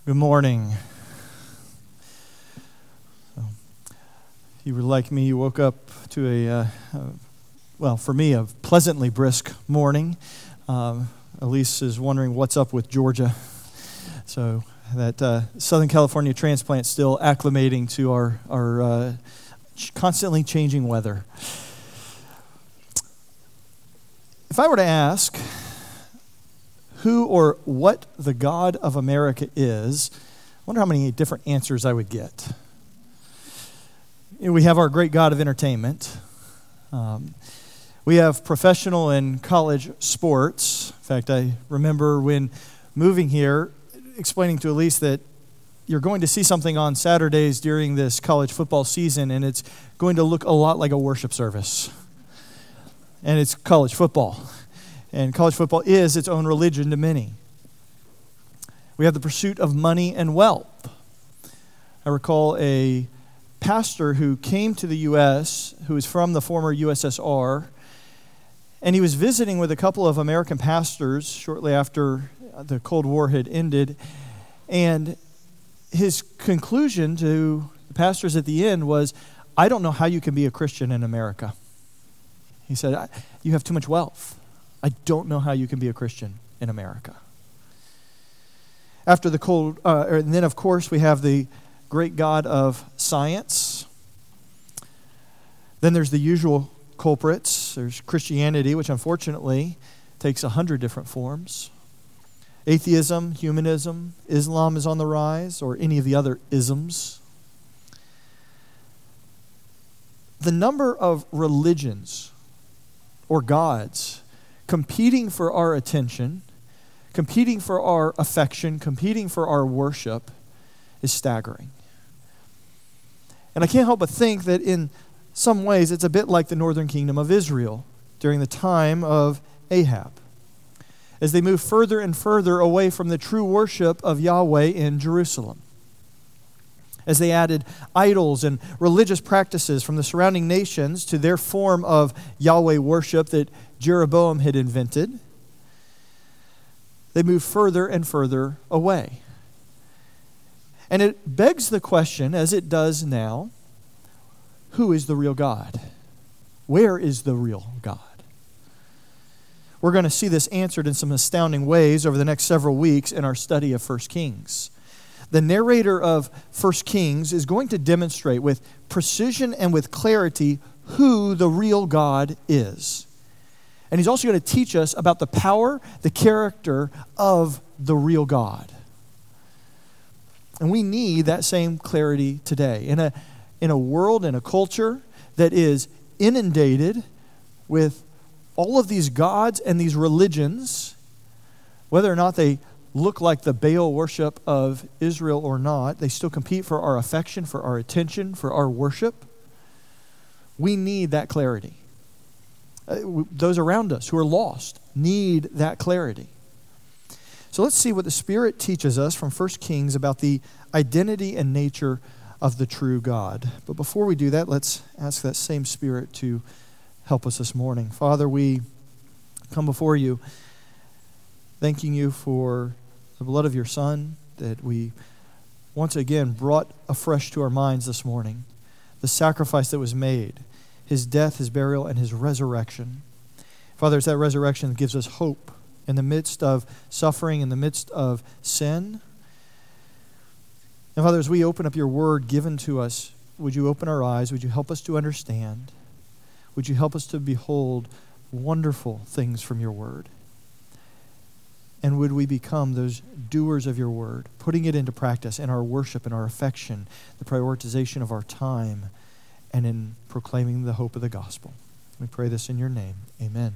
Good morning. So, if you were like me, you woke up to for me, a pleasantly brisk morning. Elise is wondering what's up with Georgia. So that Southern California transplant still acclimating to our constantly changing weather. If I were to ask who or what the God of America is, I wonder how many different answers I would get. We have our great God of entertainment. We have professional and college sports. In fact, I remember when moving here, explaining to Elise that you're going to see something on Saturdays during this college football season, and it's going to look a lot like a worship service. And it's college football. And college football is its own religion to many. We have the pursuit of money and wealth. I recall a pastor who came to the U.S., who was from the former USSR, and he was visiting with a couple of American pastors shortly after the Cold War had ended. And his conclusion to the pastors at the end was, I don't know how you can be a Christian in America. He said, you have too much wealth. I don't know how you can be a Christian in America. After the and then of course we have the great God of science. Then there's the usual culprits. There's Christianity, which unfortunately takes 100 different forms. Atheism, humanism, Islam is on the rise, or any of the other isms. The number of religions or gods competing for our attention, competing for our affection, competing for our worship is staggering. And I can't help but think that in some ways it's a bit like the northern kingdom of Israel during the time of Ahab, as they move further and further away from the true worship of Yahweh in Jerusalem, as they added idols and religious practices from the surrounding nations to their form of Yahweh worship that Jeroboam had invented. They move further and further away. And it begs the question, as it does now, who is the real God? Where is the real God? We're going to see this answered in some astounding ways over the next several weeks in our study of 1 Kings. The narrator of 1 Kings is going to demonstrate with precision and with clarity who the real God is. And he's also going to teach us about the power, the character of the real God. And we need that same clarity today. In a world, in a culture that is inundated with all of these gods and these religions, whether or not they look like the Baal worship of Israel or not, they still compete for our affection, for our attention, for our worship. We need that clarity. Those around us who are lost need that clarity. So let's see what the Spirit teaches us from 1 Kings about the identity and nature of the true God. But before we do that, let's ask that same Spirit to help us this morning. Father, we come before you thanking you for the blood of your Son that we once again brought afresh to our minds this morning, the sacrifice that was made, his death, his burial, and his resurrection. Father, it's that resurrection that gives us hope in the midst of suffering, in the midst of sin. And Father, as we open up your word given to us, would you open our eyes? Would you help us to understand? Would you help us to behold wonderful things from your word? And would we become those doers of your word, putting it into practice in our worship and our affection, the prioritization of our time, and in proclaiming the hope of the gospel. We pray this in your name. Amen.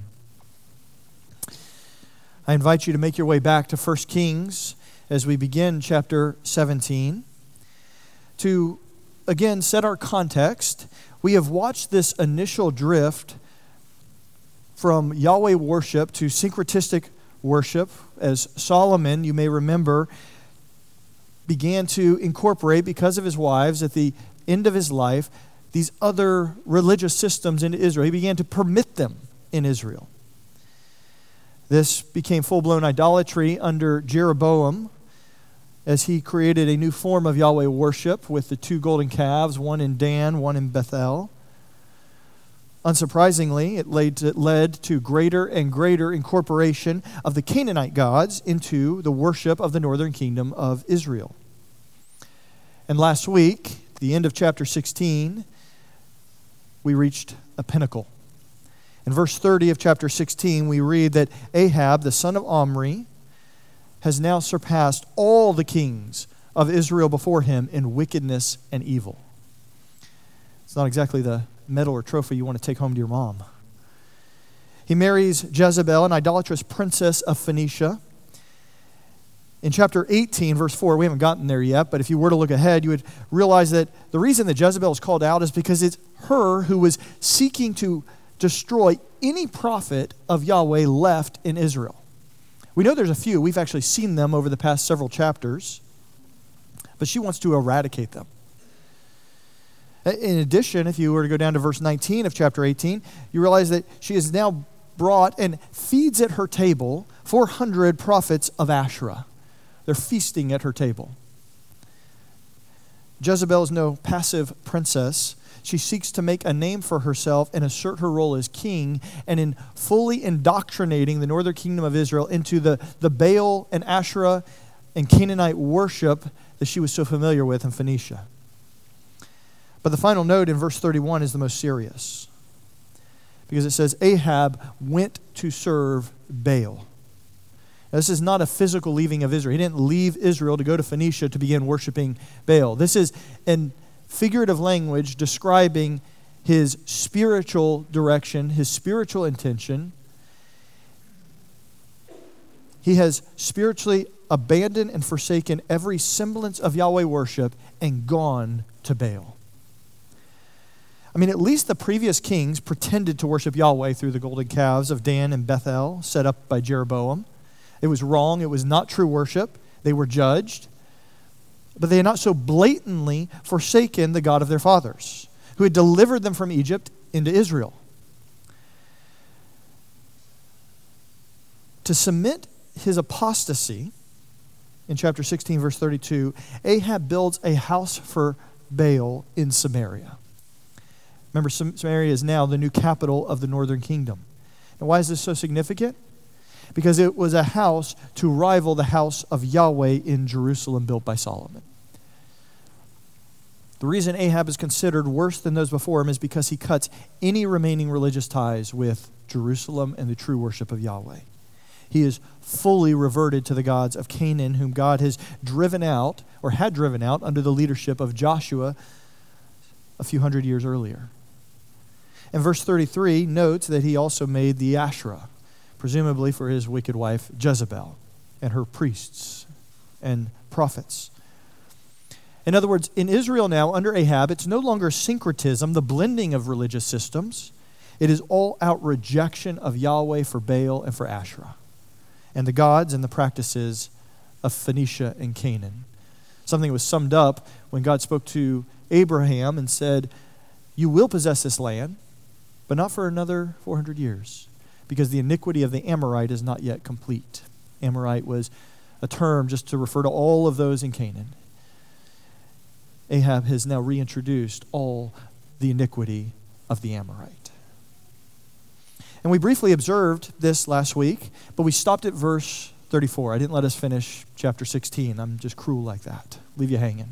I invite you to make your way back to 1 Kings as we begin chapter 17. To, again, set our context, we have watched this initial drift from Yahweh worship to syncretistic worship, as Solomon, you may remember, began to incorporate, because of his wives, at the end of his life, these other religious systems into Israel. He began to permit them in Israel. This became full-blown idolatry under Jeroboam, as he created a new form of Yahweh worship with the 2 golden calves, one in Dan, one in Bethel. Unsurprisingly, it led to greater and greater incorporation of the Canaanite gods into the worship of the northern kingdom of Israel. And last week, at the end of chapter 16, we reached a pinnacle. In verse 30 of chapter 16, we read that Ahab, the son of Omri, has now surpassed all the kings of Israel before him in wickedness and evil. It's not exactly the medal or trophy you want to take home to your mom. He marries Jezebel, an idolatrous princess of Phoenicia. In chapter 18, verse 4, we haven't gotten there yet, but if you were to look ahead, you would realize that the reason that Jezebel is called out is because it's her who was seeking to destroy any prophet of Yahweh left in Israel. We know there's a few. We've actually seen them over the past several chapters, but she wants to eradicate them. In addition, if you were to go down to verse 19 of chapter 18, you realize that she has now brought and feeds at her table 400 prophets of Asherah. They're feasting at her table. Jezebel is no passive princess. She seeks to make a name for herself and assert her role as king, and in fully indoctrinating the northern kingdom of Israel into the Baal and Asherah and Canaanite worship that she was so familiar with in Phoenicia. But the final note in verse 31 is the most serious, because it says Ahab went to serve Baal. Now, this is not a physical leaving of Israel. He didn't leave Israel to go to Phoenicia to begin worshiping Baal. This is in figurative language describing his spiritual direction, his spiritual intention. He has spiritually abandoned and forsaken every semblance of Yahweh worship and gone to Baal. I mean, at least the previous kings pretended to worship Yahweh through the golden calves of Dan and Bethel set up by Jeroboam. It was wrong. It was not true worship. They were judged. But they had not so blatantly forsaken the God of their fathers, who had delivered them from Egypt into Israel. To cement his apostasy, in chapter 16, verse 32, Ahab builds a house for Baal in Samaria. Remember, Samaria is now the new capital of the northern kingdom. And why is this so significant? Because it was a house to rival the house of Yahweh in Jerusalem built by Solomon. The reason Ahab is considered worse than those before him is because he cuts any remaining religious ties with Jerusalem and the true worship of Yahweh. He is fully reverted to the gods of Canaan, whom God has driven out, or had driven out, under the leadership of Joshua a few hundred years earlier. And verse 33 notes that he also made the Asherah, presumably for his wicked wife Jezebel and her priests and prophets. In other words, in Israel now, under Ahab, it's no longer syncretism, the blending of religious systems. It is all-out rejection of Yahweh for Baal and for Asherah, and the gods and the practices of Phoenicia and Canaan. Something was summed up when God spoke to Abraham and said, "You will possess this land, but not for another 400 years, because the iniquity of the Amorite is not yet complete." Amorite was a term just to refer to all of those in Canaan. Ahab has now reintroduced all the iniquity of the Amorite. And we briefly observed this last week, but we stopped at verse 34. I didn't let us finish chapter 16. I'm just cruel like that. Leave you hanging.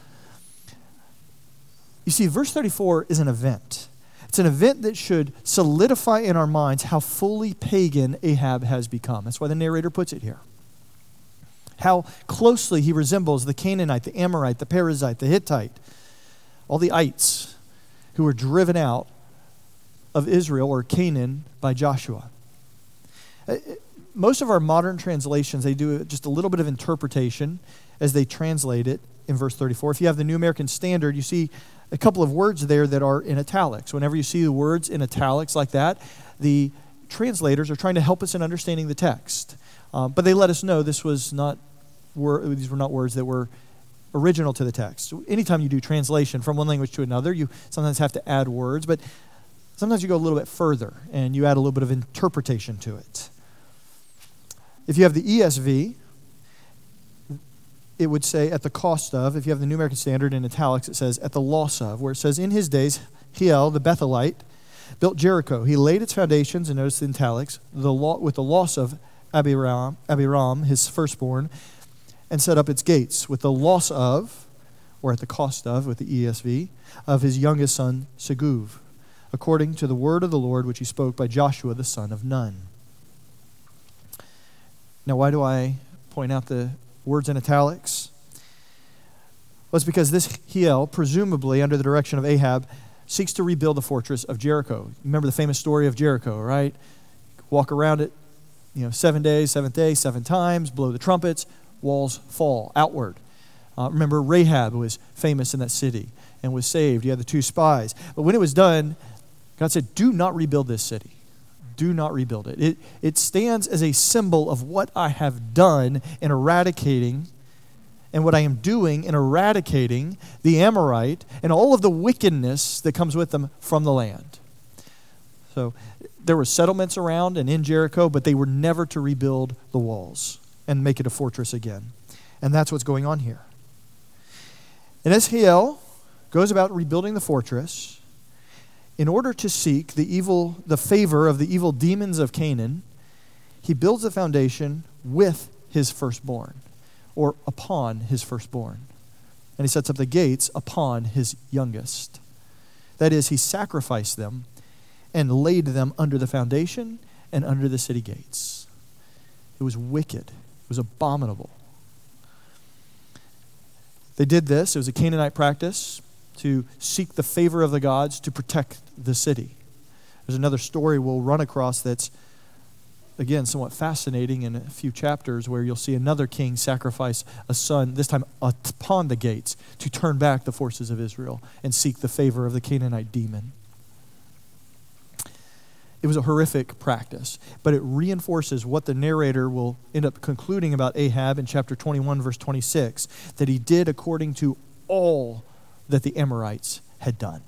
You see, verse 34 is an event. It's an event that should solidify in our minds how fully pagan Ahab has become. That's why the narrator puts it here. How closely he resembles the Canaanite, the Amorite, the Perizzite, the Hittite, all the ites who were driven out of Israel or Canaan by Joshua. Most of our modern translations, they do just a little bit of interpretation as they translate it in verse 34. If you have the New American Standard, you see a couple of words there that are in italics. Whenever you see the words in italics like that, the translators are trying to help us in understanding the text. But they let us know these were not words that were original to the text. So anytime you do translation from one language to another, you sometimes have to add words, but sometimes you go a little bit further and you add a little bit of interpretation to it. If you have the ESV, it would say at the cost of. If you have the New American Standard in italics, it says at the loss of, where it says, in his days, Hiel, the Bethelite, built Jericho. He laid its foundations, and notice the italics, with the loss of Abiram, his firstborn, and set up its gates with the loss of, or at the cost of, with the ESV, of his youngest son, Seguv, according to the word of the Lord which he spoke by Joshua the son of Nun. Now, why do I point out the words in italics? Well, it's because this Hiel, presumably under the direction of Ahab, seeks to rebuild the fortress of Jericho. Remember the famous story of Jericho, right? Walk around it, 7 days, seventh day, 7 times, blow the trumpets, walls fall outward. Remember Rahab was famous in that city and was saved. You had the 2 spies. But when it was done, God said, do not rebuild this city. Do not rebuild it. It stands as a symbol of what I have done in eradicating and what I am doing in eradicating the Amorite and all of the wickedness that comes with them from the land. So there were settlements around and in Jericho, but they were never to rebuild the walls and make it a fortress again. And that's what's going on here. And as Hiel goes about rebuilding the fortress, in order to seek the favor of the evil demons of Canaan, he builds the foundation with his firstborn, or upon his firstborn. And he sets up the gates upon his youngest. That is, he sacrificed them and laid them under the foundation and under the city gates. It was wicked. It was abominable. They did this. It was a Canaanite practice to seek the favor of the gods to protect the city. There's another story we'll run across that's, again, somewhat fascinating in a few chapters, where you'll see another king sacrifice a son, this time upon the gates, to turn back the forces of Israel and seek the favor of the Canaanite demon. It was a horrific practice, but it reinforces what the narrator will end up concluding about Ahab in chapter 21, verse 26, that he did according to all that the Amorites had done.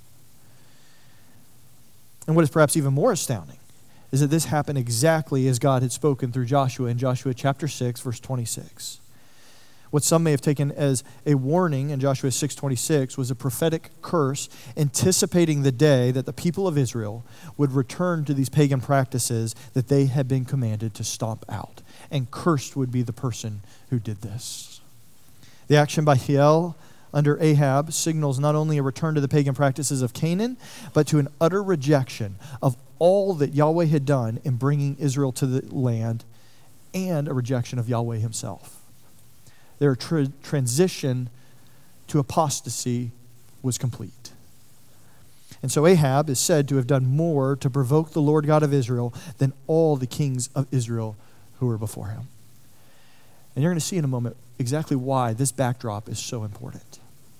And what is perhaps even more astounding is that this happened exactly as God had spoken through Joshua in Joshua chapter 6, verse 26. What some may have taken as a warning in Joshua 6:26 was a prophetic curse anticipating the day that the people of Israel would return to these pagan practices that they had been commanded to stomp out. And cursed would be the person who did this. The action by Hiel under Ahab signals not only a return to the pagan practices of Canaan, but to an utter rejection of all that Yahweh had done in bringing Israel to the land, and a rejection of Yahweh himself. Their transition to apostasy was complete. And so Ahab is said to have done more to provoke the Lord God of Israel than all the kings of Israel who were before him. And you're going to see in a moment exactly why this backdrop is so important.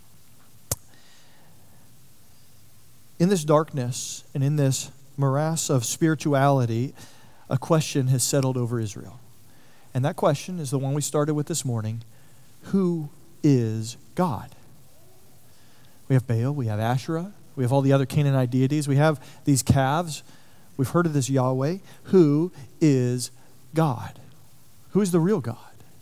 In this darkness and in this morass of spirituality, a question has settled over Israel. And that question is the one we started with this morning. Who is God? We have Baal, we have Asherah, we have all the other Canaanite deities, we have these calves. We've heard of this Yahweh. Who is God? Who is the real God?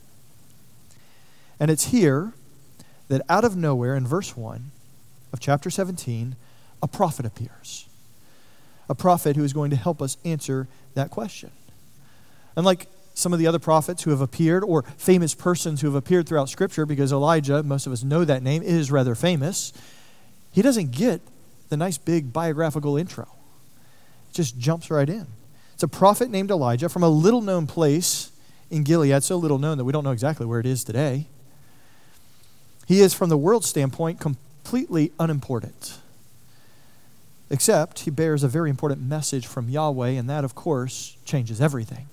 And it's here that out of nowhere in verse 1 of chapter 17, a prophet appears. A prophet who is going to help us answer that question. Unlike some of the other prophets who have appeared, or famous persons who have appeared throughout Scripture, because Elijah, most of us know that name, is rather famous, he doesn't get the nice big biographical intro. It just jumps right in. It's a prophet named Elijah from a little-known place in Gilead, so little known that we don't know exactly where it is today. He is, from the world's standpoint, completely unimportant. Except he bears a very important message from Yahweh, and that, of course, changes everything.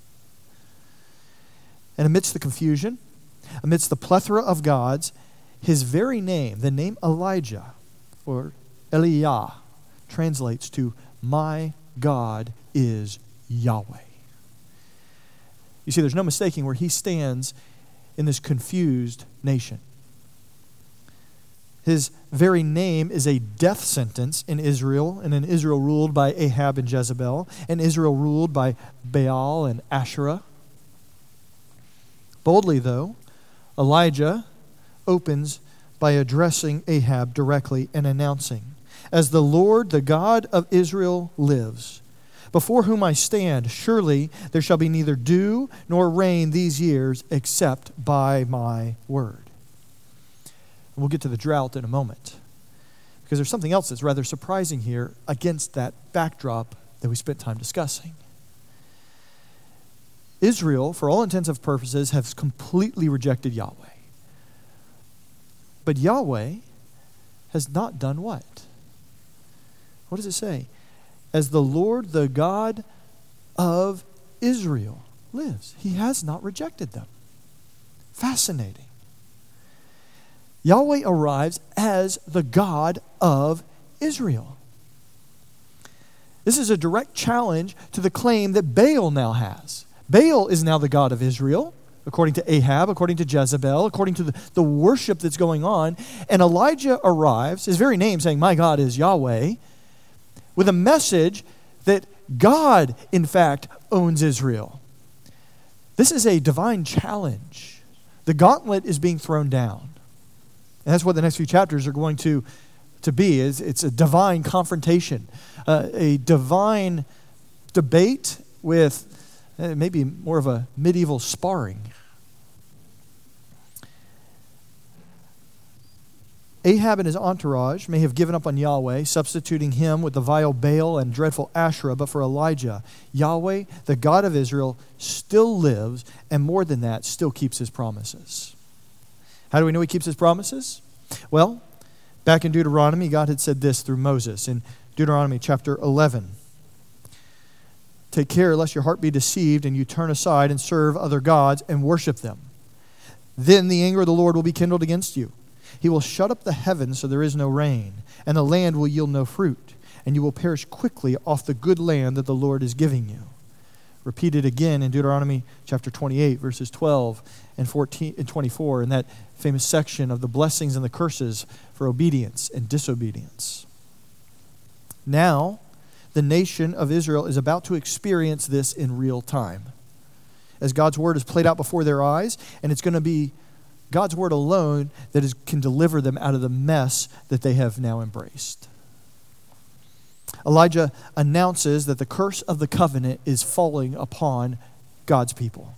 And amidst the confusion, amidst the plethora of gods, his very name, the name Elijah, or Eliah, translates to, my God is Yahweh. You see, there's no mistaking where he stands in this confused nation. His very name is a death sentence in Israel, and in Israel ruled by Ahab and Jezebel, and Israel ruled by Baal and Asherah. Boldly, though, Elijah opens by addressing Ahab directly and announcing, "As the Lord, the God of Israel, lives, before whom I stand, surely there shall be neither dew nor rain these years except by my word." We'll get to the drought in a moment, because there's something else that's rather surprising here against that backdrop that we spent time discussing. Israel, for all intents and purposes, has completely rejected Yahweh. But Yahweh has not done what? What does it say? As the Lord, the God of Israel, lives. He has not rejected them. Fascinating. Yahweh arrives as the God of Israel. This is a direct challenge to the claim that Baal now has. Baal is now the God of Israel, according to Ahab, according to Jezebel, according to the worship that's going on. And Elijah arrives, his very name saying, "My God is Yahweh," with a message that God, in fact, owns Israel. This is a divine challenge. The gauntlet is being thrown down. And that's what the next few chapters are going to be. It's a divine confrontation, a divine debate with maybe more of a medieval sparring. Ahab and his entourage may have given up on Yahweh, substituting him with the vile Baal and dreadful Asherah, but for Elijah, Yahweh, the God of Israel, still lives, and more than that, still keeps his promises. How do we know he keeps his promises? Well, back in Deuteronomy, God had said this through Moses in Deuteronomy chapter 11. "Take care lest your heart be deceived and you turn aside and serve other gods and worship them. Then the anger of the Lord will be kindled against you. He will shut up the heavens so there is no rain, and the land will yield no fruit, and you will perish quickly off the good land that the Lord is giving you." Repeated again in Deuteronomy chapter 28, verses 12 and 14 and 24, in that famous section of the blessings and the curses for obedience and disobedience. Now, the nation of Israel is about to experience this in real time, as God's word is played out before their eyes, and it's going to be God's word alone that can deliver them out of the mess that they have now embraced. Elijah announces that the curse of the covenant is falling upon God's people.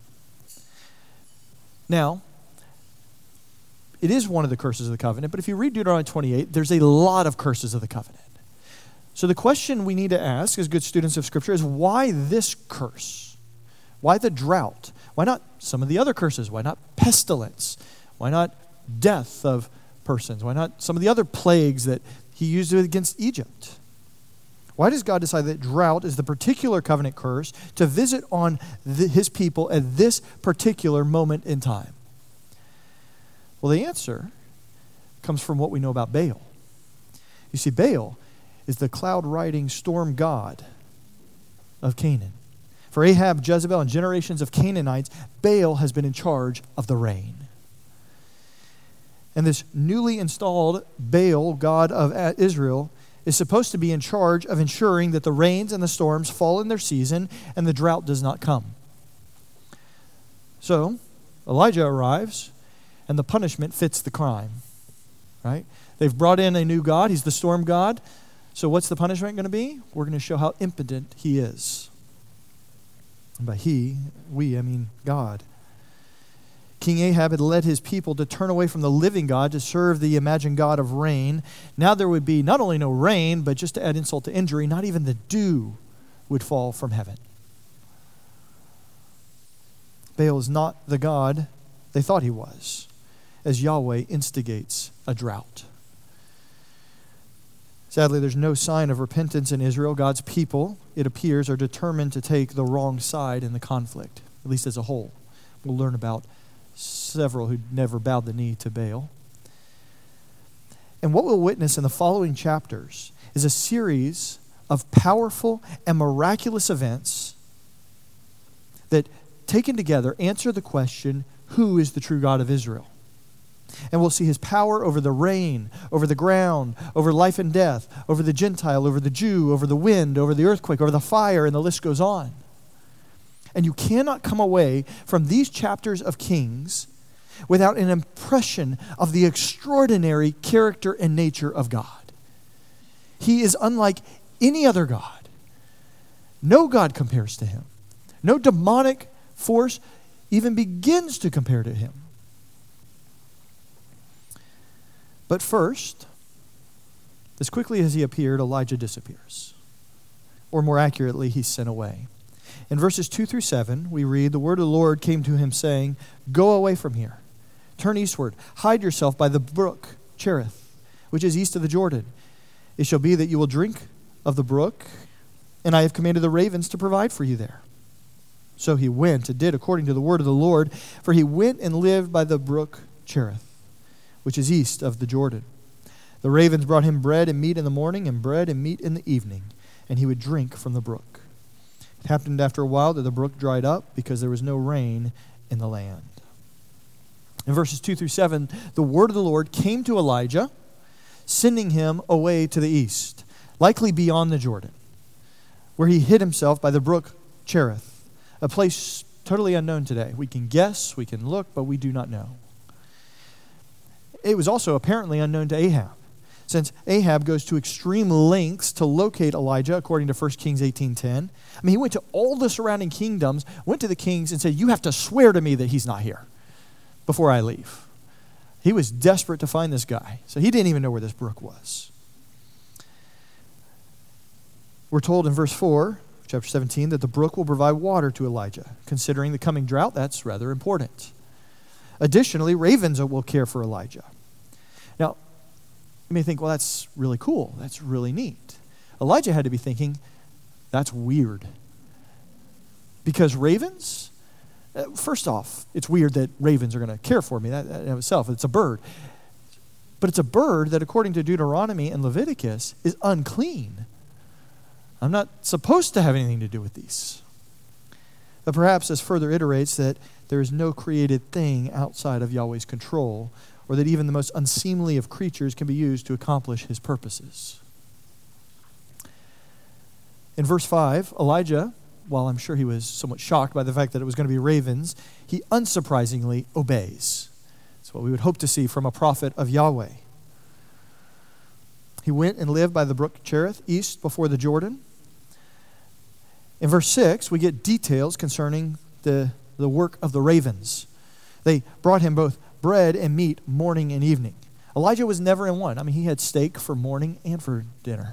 Now, it is one of the curses of the covenant, but if you read Deuteronomy 28, there's a lot of curses of the covenant. So the question we need to ask as good students of Scripture is, why this curse? Why the drought? Why not some of the other curses? Why not pestilence? Why not death of persons? Why not some of the other plagues that he used against Egypt? Why does God decide that drought is the particular covenant curse to visit on his people at this particular moment in time? Well, the answer comes from what we know about Baal. You see, Baal is the cloud-riding storm god of Canaan. For Ahab, Jezebel, and generations of Canaanites, Baal has been in charge of the rain. And this newly installed Baal, god of Israel, is supposed to be in charge of ensuring that the rains and the storms fall in their season and the drought does not come. So, Elijah arrives, and the punishment fits the crime, right? They've brought in a new god. He's the storm god. So what's the punishment going to be? We're going to show how impotent he is. And by I mean God. King Ahab had led his people to turn away from the living God to serve the imagined God of rain. Now there would be not only no rain, but just to add insult to injury, not even the dew would fall from heaven. Baal is not the God they thought he was, as Yahweh instigates a drought. Sadly, there's no sign of repentance in Israel. God's people, it appears, are determined to take the wrong side in the conflict, at least as a whole. We'll learn about several who never bowed the knee to Baal. And what we'll witness in the following chapters is a series of powerful and miraculous events that, taken together, answer the question, who is the true God of Israel? And we'll see his power over the rain, over the ground, over life and death, over the Gentile, over the Jew, over the wind, over the earthquake, over the fire, and the list goes on. And you cannot come away from these chapters of Kings without an impression of the extraordinary character and nature of God. He is unlike any other God. No God compares to him. No demonic force even begins to compare to him. But first, as quickly as he appeared, Elijah disappears. Or more accurately, he's sent away. In verses 2 through 7, we read, "The word of the Lord came to him, saying, 'Go away from here. Turn eastward. Hide yourself by the brook Cherith, which is east of the Jordan. It shall be that you will drink of the brook, and I have commanded the ravens to provide for you there.' So he went and did according to the word of the Lord, for he went and lived by the brook Cherith, which is east of the Jordan. The ravens brought him bread and meat in the morning, and bread and meat in the evening, and he would drink from the brook. It happened after a while that the brook dried up, because there was no rain in the land." In verses 2 through 7, the word of the Lord came to Elijah, sending him away to the east, likely beyond the Jordan, where he hid himself by the brook Cherith, a place totally unknown today. We can guess, we can look, but we do not know. It was also apparently unknown to Ahab, since Ahab goes to extreme lengths to locate Elijah, according to 1 Kings 18:10. I mean, he went to all the surrounding kingdoms, went to the kings and said, "You have to swear to me that he's not here before I leave." He was desperate to find this guy, so he didn't even know where this brook was. We're told in verse 4, chapter 17, that the brook will provide water to Elijah. Considering the coming drought, that's rather important. Additionally, ravens will care for Elijah. Now, you may think, well, that's really cool. That's really neat. Elijah had to be thinking, that's weird. Because ravens? First off, it's weird that ravens are going to care for me. That in itself, it's a bird. But it's a bird that, according to Deuteronomy and Leviticus, is unclean. I'm not supposed to have anything to do with these. But perhaps this further iterates that there is no created thing outside of Yahweh's control, or that even the most unseemly of creatures can be used to accomplish his purposes. In verse 5, Elijah, while I'm sure he was somewhat shocked by the fact that it was going to be ravens, he unsurprisingly obeys. That's what we would hope to see from a prophet of Yahweh. He went and lived by the brook Cherith, east before the Jordan. In verse 6, we get details concerning the work of the ravens. They brought him both bread and meat morning and evening. Elijah was never in one. I mean, he had steak for morning and for dinner.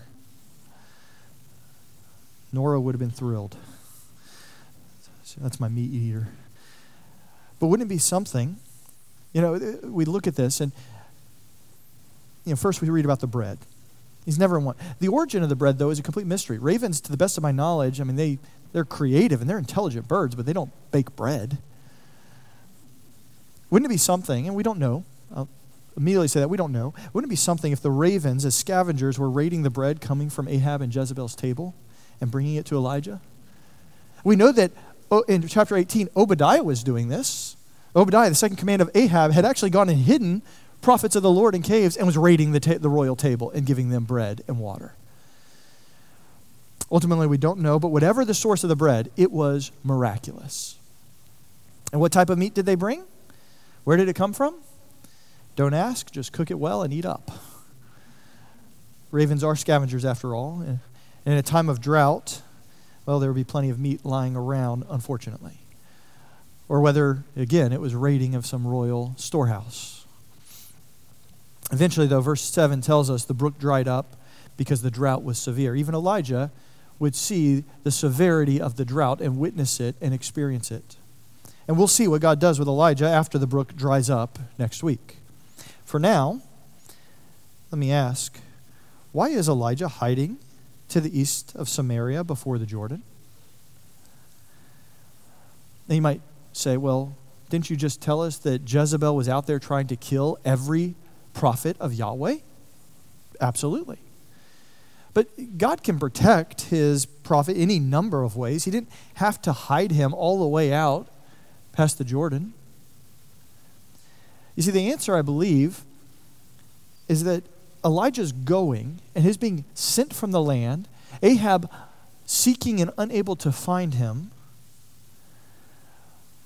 Nora would have been thrilled. So that's my meat eater. But wouldn't it be something? You know, we look at this and, first we read about the bread. He's never in one. The origin of the bread, though, is a complete mystery. Ravens, to the best of my knowledge, I mean, they're creative and they're intelligent birds, but they don't bake bread. Wouldn't it be something, and we don't know, I'll immediately say that, we don't know. Wouldn't it be something if the ravens, as scavengers, were raiding the bread coming from Ahab and Jezebel's table and bringing it to Elijah? We know that in chapter 18, Obadiah was doing this. Obadiah, the second command of Ahab, had actually gone and hidden prophets of the Lord in caves and was raiding the royal table and giving them bread and water. Ultimately, we don't know, but whatever the source of the bread, it was miraculous. And what type of meat did they bring? Where did it come from? Don't ask, just cook it well and eat up. Ravens are scavengers after all. And in a time of drought, well, there would be plenty of meat lying around, unfortunately. Or whether, again, it was raiding of some royal storehouse. Eventually, though, verse 7 tells us the brook dried up because the drought was severe. Even Elijah would see the severity of the drought and witness it and experience it. And we'll see what God does with Elijah after the brook dries up next week. For now, let me ask, why is Elijah hiding to the east of Samaria before the Jordan? Now you might say, well, didn't you just tell us that Jezebel was out there trying to kill every prophet of Yahweh? Absolutely. But God can protect his prophet any number of ways. He didn't have to hide him all the way out past the Jordan. You see, the answer, I believe, is that Elijah's going and his being sent from the land, Ahab seeking and unable to find him,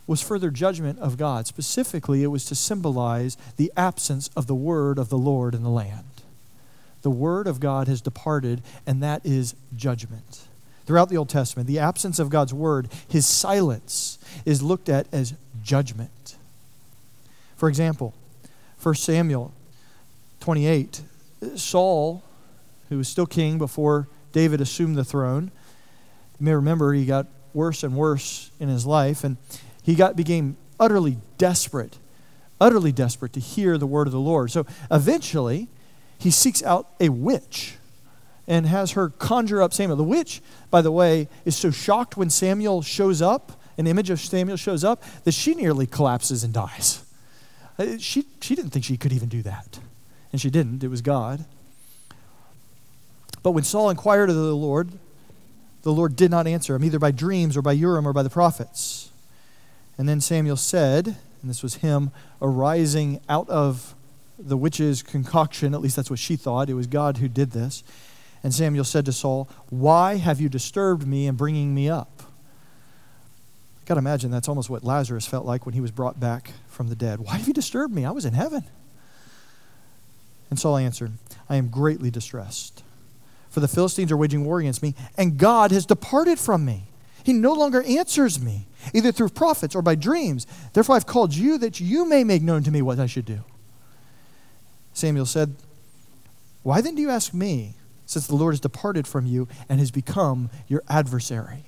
was further judgment of God. Specifically, it was to symbolize the absence of the word of the Lord in the land. The word of God has departed, and that is judgment. Throughout the Old Testament, the absence of God's word, his silence, is looked at as judgment. For example, 1 Samuel 28, Saul, who was still king before David assumed the throne, you may remember he got worse and worse in his life, and he became utterly desperate to hear the word of the Lord. So eventually, he seeks out a witch and has her conjure up Samuel. The witch, by the way, is so shocked when Samuel shows up, an image of Samuel shows up, that she nearly collapses and dies. She didn't think she could even do that. And she didn't. It was God. But when Saul inquired of the Lord did not answer him, either by dreams or by Urim or by the prophets. And then Samuel said, and this was him arising out of the witch's concoction, at least that's what she thought. It was God who did this. And Samuel said to Saul, "Why have you disturbed me in bringing me up?" I got to imagine that's almost what Lazarus felt like when he was brought back from the dead. "Why have you disturbed me? I was in heaven." And Saul answered, "I am greatly distressed, for the Philistines are waging war against me, and God has departed from me. He no longer answers me, either through prophets or by dreams. Therefore I've called you, that you may make known to me what I should do." Samuel said, "Why then do you ask me, since the Lord has departed from you and has become your adversary?"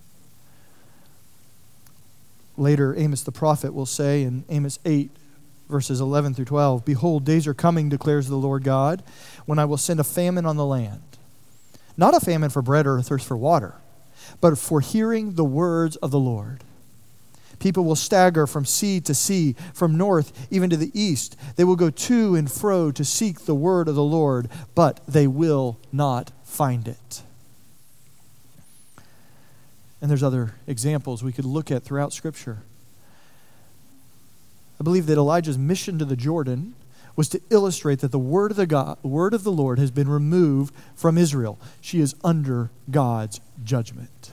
Later, Amos the prophet will say in Amos 8, verses 11 through 12, "Behold, days are coming, declares the Lord God, when I will send a famine on the land. Not a famine for bread or a thirst for water, but for hearing the words of the Lord. People will stagger from sea to sea, from north even to the east. They will go to and fro to seek the word of the Lord, but they will not find it." And there's other examples we could look at throughout Scripture. I believe that Elijah's mission to the Jordan was to illustrate that the word of the Lord has been removed from Israel. She is under God's judgment.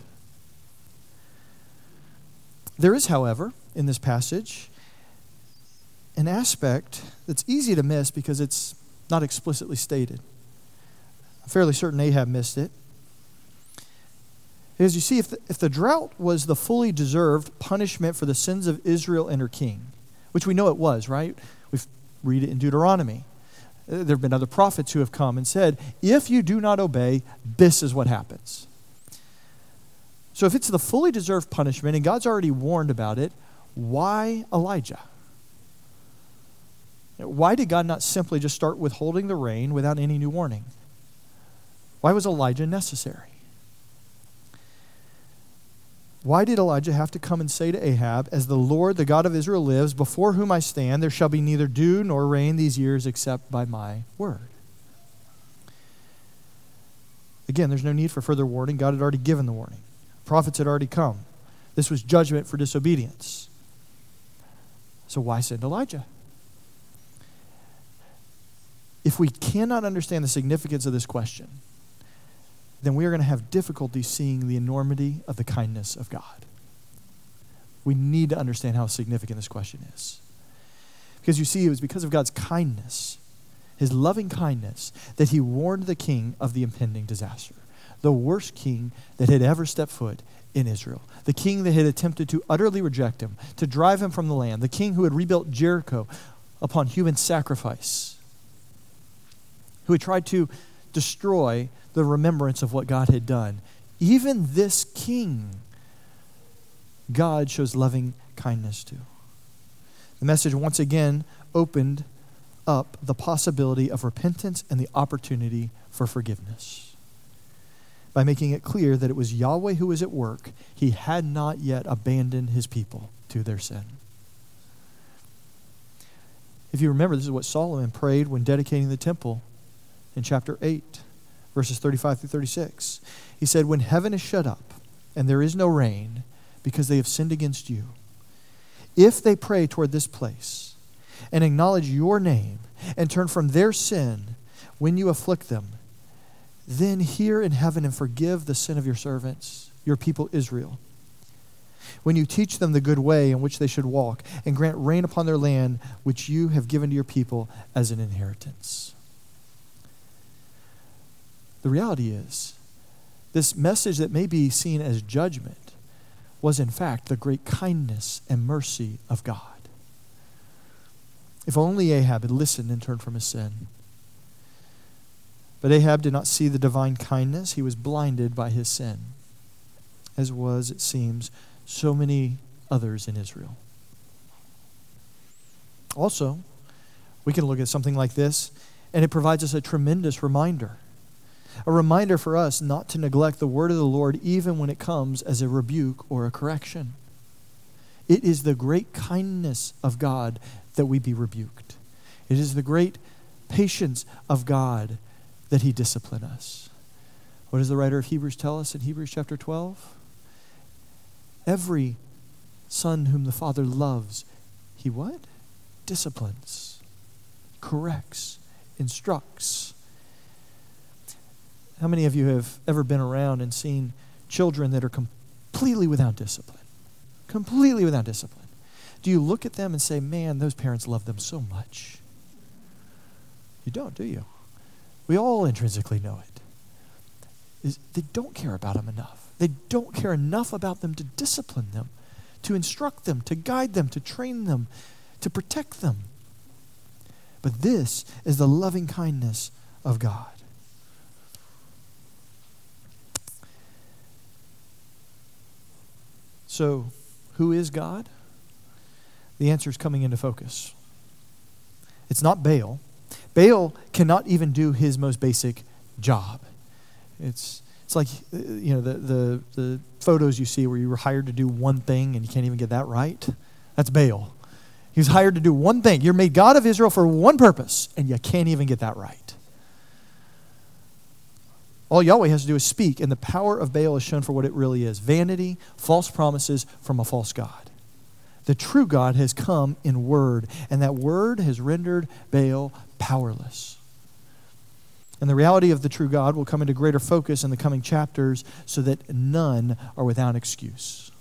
There is, however, in this passage, an aspect that's easy to miss because it's not explicitly stated. I'm fairly certain Ahab missed it. Because you see, if the drought was the fully deserved punishment for the sins of Israel and her king, which we know it was, right? We read it in Deuteronomy. There have been other prophets who have come and said, if you do not obey, this is what happens. So if it's the fully deserved punishment, and God's already warned about it, why Elijah? Why did God not simply just start withholding the rain without any new warning? Why was Elijah necessary? Why did Elijah have to come and say to Ahab, "As the Lord, the God of Israel lives, before whom I stand, there shall be neither dew nor rain these years except by my word"? Again, there's no need for further warning. God had already given the warning. Prophets had already come. This was judgment for disobedience. So why send Elijah? If we cannot understand the significance of this question, then we are going to have difficulty seeing the enormity of the kindness of God. We need to understand how significant this question is. Because you see, it was because of God's kindness, his loving kindness, that he warned the king of the impending disaster. The worst king that had ever stepped foot in Israel. The king that had attempted to utterly reject him, to drive him from the land. The king who had rebuilt Jericho upon human sacrifice. Who had tried to destroy the remembrance of what God had done. Even this king, God shows loving kindness to. The message once again opened up the possibility of repentance and the opportunity for forgiveness. By making it clear that it was Yahweh who was at work, he had not yet abandoned his people to their sin. If you remember, this is what Solomon prayed when dedicating the temple in chapter 8. Verses 35 through 36. He said, "When heaven is shut up and there is no rain because they have sinned against you, if they pray toward this place and acknowledge your name and turn from their sin when you afflict them, then hear in heaven and forgive the sin of your servants, your people Israel. when you teach them the good way in which they should walk, and grant rain upon their land, which you have given to your people as an inheritance. The reality is, this message that may be seen as judgment was in fact the great kindness and mercy of God. If only Ahab had listened and turned from his sin. But Ahab did not see the divine kindness. He was blinded by his sin, as was, it seems, so many others in Israel. Also, we can look at something like this, and it provides us a tremendous reminder. A reminder for us not to neglect the word of the Lord even when it comes as a rebuke or a correction. It is the great kindness of God that we be rebuked. It is the great patience of God that he discipline us. What does the writer of Hebrews tell us in Hebrews chapter 12? Every son whom the Father loves, he what? Disciplines, corrects, instructs. How many of you have ever been around and seen children that are completely without discipline? Completely without discipline. Do you look at them and say, man, those parents love them so much? You don't, do you? We all intrinsically know it. They don't care about them enough. They don't care enough about them to discipline them, to instruct them, to guide them, to train them, to protect them. But this is the loving kindness of God. So, who is God? The answer is coming into focus. It's not Baal. Baal cannot even do his most basic job. It's like, the photos you see where you were hired to do one thing and you can't even get that right. That's Baal. He was hired to do one thing. You're made God of Israel for one purpose, and you can't even get that right. All Yahweh has to do is speak, and the power of Baal is shown for what it really is: vanity, false promises from a false God. The true God has come in word, and that word has rendered Baal powerless. And the reality of the true God will come into greater focus in the coming chapters so that none are without excuse.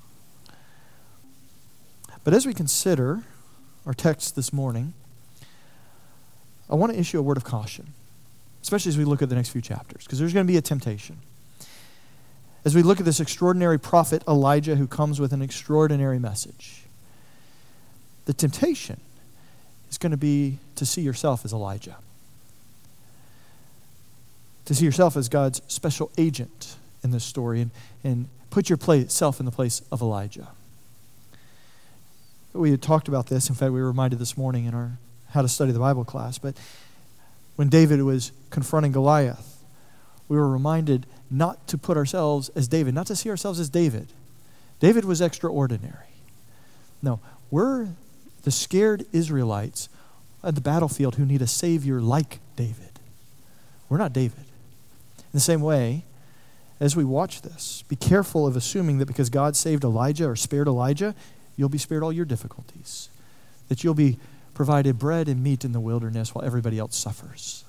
But as we consider our text this morning, I want to issue a word of caution, especially as we look at the next few chapters, because there's going to be a temptation. As we look at this extraordinary prophet Elijah who comes with an extraordinary message, the temptation is going to be to see yourself as Elijah, to see yourself as God's special agent in this story, and put yourself in the place of Elijah. We had talked about this. In fact, we were reminded this morning in our How to Study the Bible class, but when David was confronting Goliath, we were reminded not to put ourselves as David, not to see ourselves as David. David was extraordinary. No, we're the scared Israelites at the battlefield who need a savior like David. We're not David. In the same way, as we watch this, be careful of assuming that because God saved Elijah or spared Elijah, you'll be spared all your difficulties, that you'll be provided bread and meat in the wilderness while everybody else suffers.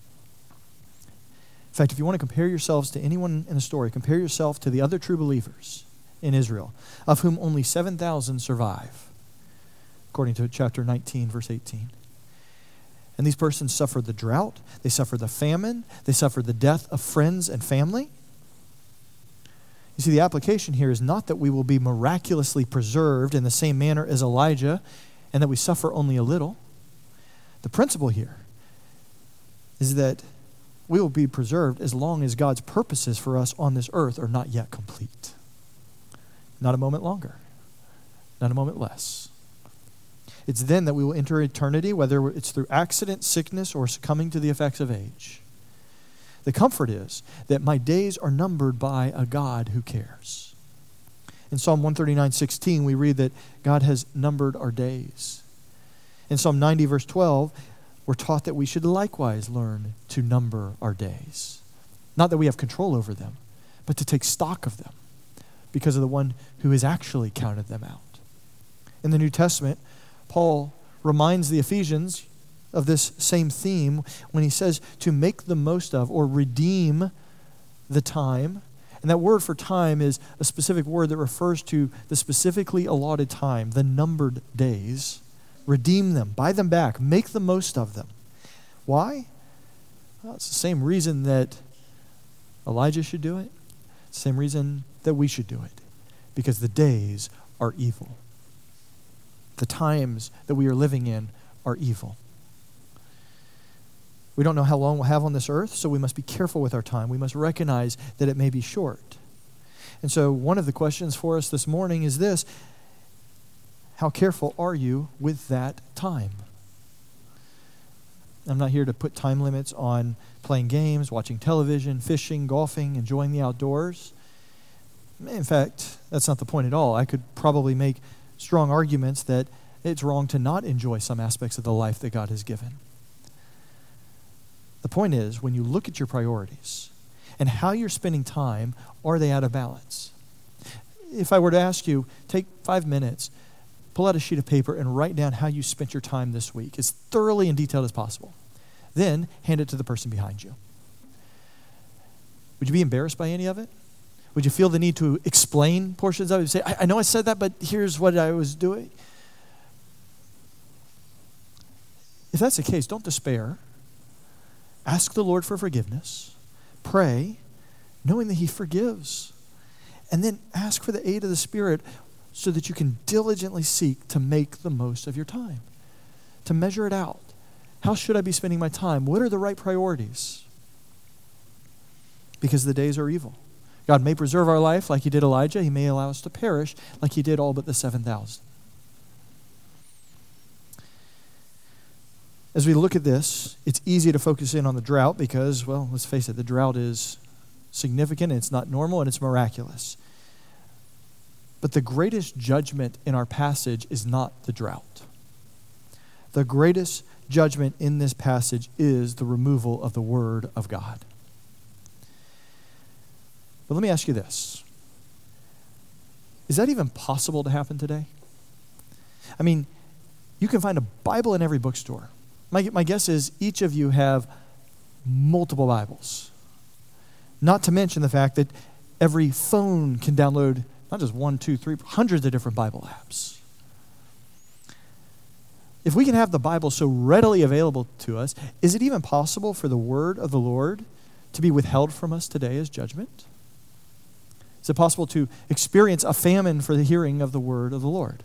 In fact, if you want to compare yourselves to anyone in the story, compare yourself to the other true believers in Israel, of whom only 7,000 survive, according to chapter 19, verse 18. And these persons suffered the drought, they suffered the famine, they suffered the death of friends and family. You see, the application here is not that we will be miraculously preserved in the same manner as Elijah and that we suffer only a little. The principle here is that we will be preserved as long as God's purposes for us on this earth are not yet complete. Not a moment longer, not a moment less. It's then that we will enter eternity, whether it's through accident, sickness, or succumbing to the effects of age. The comfort is that my days are numbered by a God who cares. In Psalm 139:16, we read that God has numbered our days. In Psalm 90, verse 12, we're taught that we should likewise learn to number our days. Not that we have control over them, but to take stock of them because of the one who has actually counted them out. In the New Testament, Paul reminds the Ephesians of this same theme when he says to make the most of or redeem the time And that word for time is a specific word that refers to the specifically allotted time, the numbered days. Redeem them, buy them back, make the most of them. Why? Well, it's the same reason that Elijah should do it. It's the same reason that we should do it. Because the days are evil. The times that we are living in are evil. We don't know how long we'll have on this earth, so we must be careful with our time. We must recognize that it may be short. And so one of the questions for us this morning is this: how careful are you with that time? I'm not here to put time limits on playing games, watching television, fishing, golfing, enjoying the outdoors. In fact, that's not the point at all. I could probably make strong arguments that it's wrong to not enjoy some aspects of the life that God has given. The point is, when you look at your priorities and how you're spending time, are they out of balance? If I were to ask you, take 5 minutes, pull out a sheet of paper and write down how you spent your time this week as thoroughly and detailed as possible. Then hand it to the person behind you. Would you be embarrassed by any of it? Would you feel the need to explain portions of it? Say, I know I said that, but here's what I was doing. If that's the case, don't despair. Ask the Lord for forgiveness. Pray, knowing that He forgives. And then ask for the aid of the Spirit so that you can diligently seek to make the most of your time, to measure it out. How should I be spending my time? What are the right priorities? Because the days are evil. God may preserve our life like He did Elijah. He may allow us to perish like He did all but the 7,000. As we look at this, it's easy to focus in on the drought because, well, let's face it, the drought is significant, and it's not normal, and it's miraculous. But the greatest judgment in our passage is not the drought. The greatest judgment in this passage is the removal of the Word of God. But let me ask you this. Is that even possible to happen today? I mean, you can find a Bible in every bookstore. My guess is each of you have multiple Bibles. Not to mention the fact that every phone can download not just 1, 2, 3, hundreds of different Bible apps. If we can have the Bible so readily available to us, is it even possible for the Word of the Lord to be withheld from us today as judgment? Is it possible to experience a famine for the hearing of the Word of the Lord?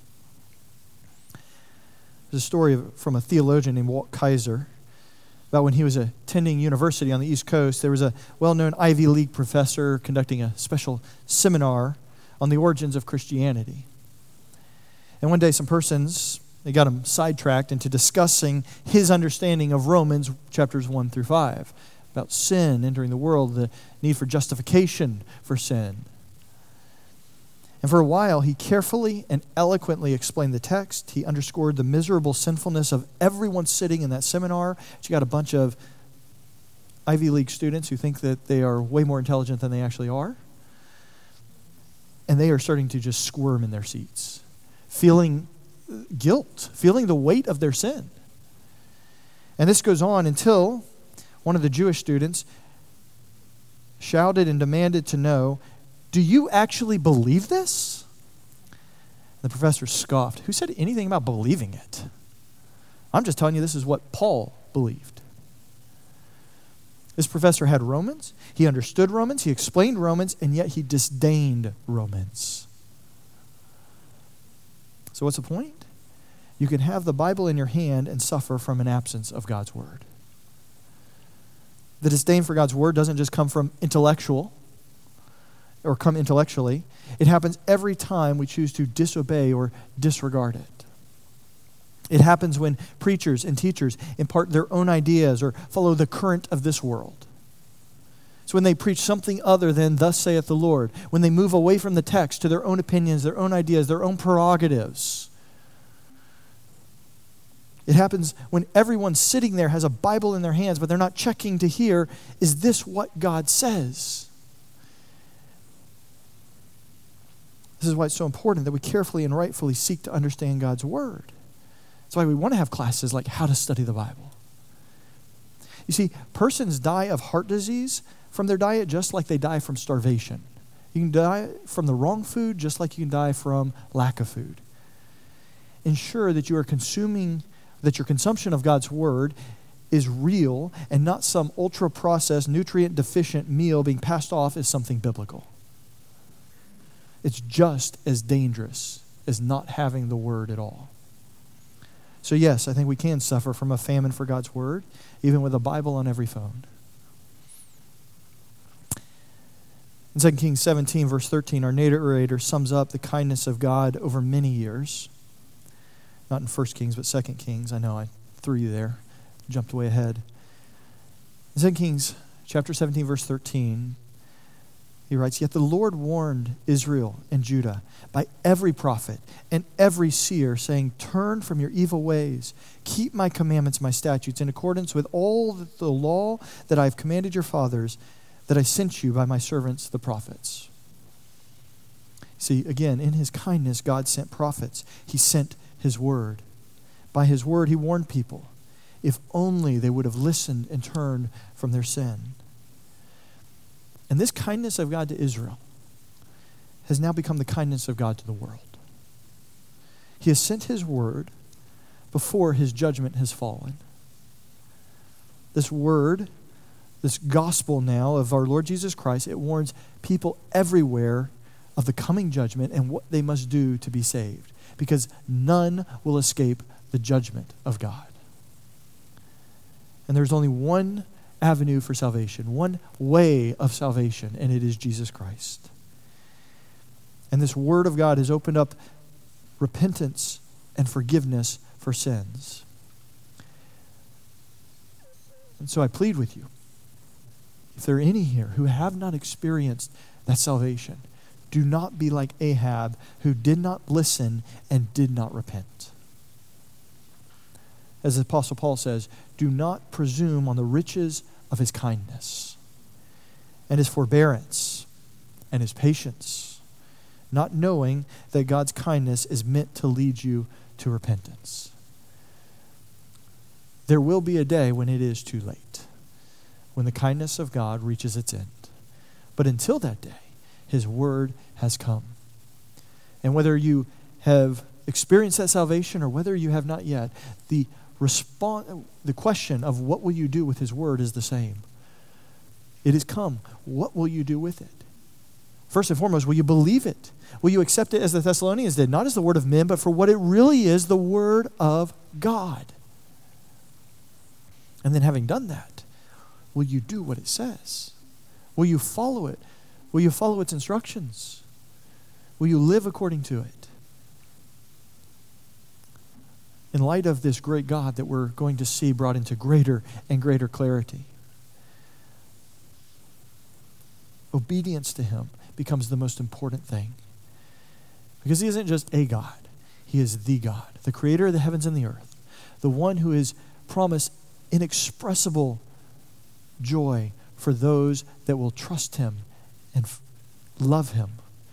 There's a story from a theologian named Walt Kaiser about when he was attending university on the East Coast. There was a well-known Ivy League professor conducting a special seminar on the origins of Christianity. And one day some persons, they got him sidetracked into discussing his understanding of Romans chapters 1 through 5, about sin entering the world, the need for justification for sin. And for a while, he carefully and eloquently explained the text. He underscored the miserable sinfulness of everyone sitting in that seminar. You got a bunch of Ivy League students who think that they are way more intelligent than they actually are. And they are starting to just squirm in their seats, feeling guilt, feeling the weight of their sin. And this goes on until one of the Jewish students shouted and demanded to know, "Do you actually believe this?" The professor scoffed. "Who said anything about believing it? I'm just telling you this is what Paul believed." This professor had Romans. He understood Romans. He explained Romans, and yet he disdained Romans. So what's the point? You can have the Bible in your hand and suffer from an absence of God's Word. The disdain for God's Word doesn't just come from intellectually. It happens every time we choose to disobey or disregard it. It happens when preachers and teachers impart their own ideas or follow the current of this world. It's when they preach something other than "Thus saith the Lord," when they move away from the text to their own opinions, their own ideas, their own prerogatives. It happens when everyone sitting there has a Bible in their hands, but they're not checking to hear, is this what God says? This is why it's so important that we carefully and rightfully seek to understand God's Word. That's why we want to have classes like How to Study the Bible. You see, persons die of heart disease from their diet just like they die from starvation. You can die from the wrong food just like you can die from lack of food. Ensure that you are consuming, that your consumption of God's word is real and not some ultra-processed, nutrient-deficient meal being passed off as something biblical. It's just as dangerous as not having the word at all. So yes, I think we can suffer from a famine for God's word, even with a Bible on every phone. In 2 Kings 17, verse 13, our narrator sums up the kindness of God over many years. Not in 1 Kings, but 2 Kings. I know I threw you there. Jumped way ahead. In 2 Kings chapter 17, verse 13, he writes, "Yet the Lord warned Israel and Judah by every prophet and every seer, saying, 'Turn from your evil ways. Keep my commandments, my statutes, in accordance with all the law that I have commanded your fathers, that I sent you by my servants, the prophets.'" See, again, in his kindness, God sent prophets. He sent his word. By his word, he warned people. If only they would have listened and turned from their sin. And this kindness of God to Israel has now become the kindness of God to the world. He has sent his word before his judgment has fallen. This word, this gospel now of our Lord Jesus Christ, it warns people everywhere of the coming judgment and what they must do to be saved, because none will escape the judgment of God. And there's only one avenue for salvation, one way of salvation, and it is Jesus Christ. And this word of God has opened up repentance and forgiveness for sins. And so I plead with you, if there are any here who have not experienced that salvation, do not be like Ahab, who did not listen and did not repent. As the Apostle Paul says, do not presume on the riches of his kindness and his forbearance and his patience, not knowing that God's kindness is meant to lead you to repentance. There will be a day when it is too late, when the kindness of God reaches its end. But until that day, his word has come. And whether you have experienced that salvation or whether you have not yet, the question of what will you do with his word is the same. It has come. What will you do with it? First and foremost, will you believe it? Will you accept it as the Thessalonians did, not as the word of men, but for what it really is, the word of God? And then having done that, will you do what it says? Will you follow it? Will you follow its instructions? Will you live according to it? In light of this great God that we're going to see brought into greater and greater clarity, obedience to him becomes the most important thing. Because he isn't just a God. He is the God, the creator of the heavens and the earth, the one who has promised inexpressible joy for those that will trust him and love him.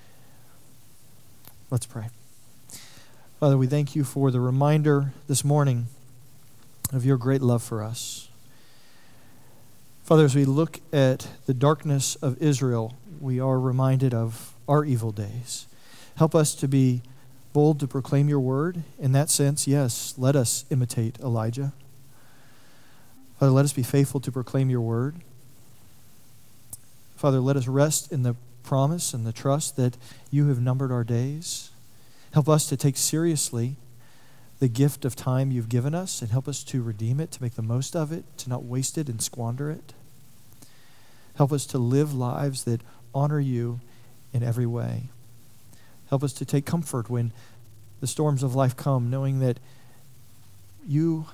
Let's pray. Father, we thank you for the reminder this morning of your great love for us. Father, as we look at the darkness of Israel, we are reminded of our evil days. Help us to be bold to proclaim your word. In that sense, yes, let us imitate Elijah. Father, let us be faithful to proclaim your word. Father, let us rest in the promise and the trust that you have numbered our days. Help us to take seriously the gift of time you've given us, and help us to redeem it, to make the most of it, to not waste it and squander it. Help us to live lives that honor you in every way. Help us to take comfort when the storms of life come, knowing that you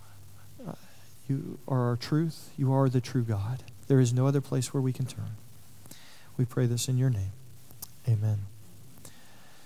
are our truth. You are the true God. There is no other place where we can turn. We pray this in your name. Amen.